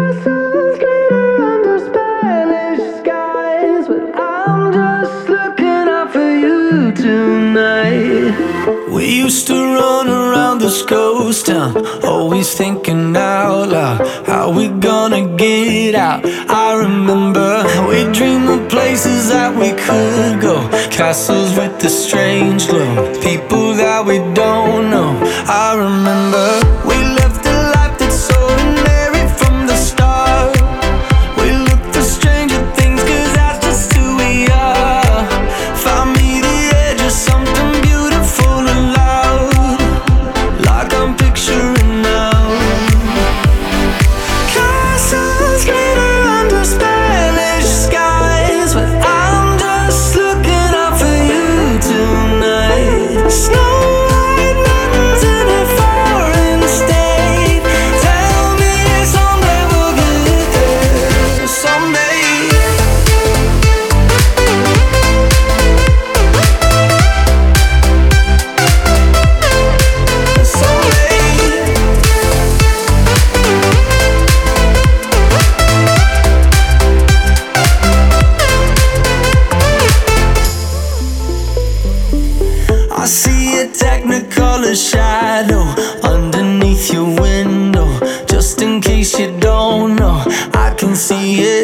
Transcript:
Castles glitter under Spanish skies, but I'm just looking out for you tonight. We used to run around this ghost town, always thinking out loud, how we gonna get out? I remember we dreamed of places that we could go, castles with the strange glow, people that we don't know. I remember we left a life that's so ordinary from the start. We look for stranger things, cause that's just who we are. Found me the edge of something beautiful and loud, like I'm picturing now. Castles glitter under Spanish skies, but I'm just looking out for you tonight. Snow white mountains in a foreign state. Tell me someday we'll get there. Someday. I see a technicolor shadow underneath your window. Just in case you don't know, I can see it.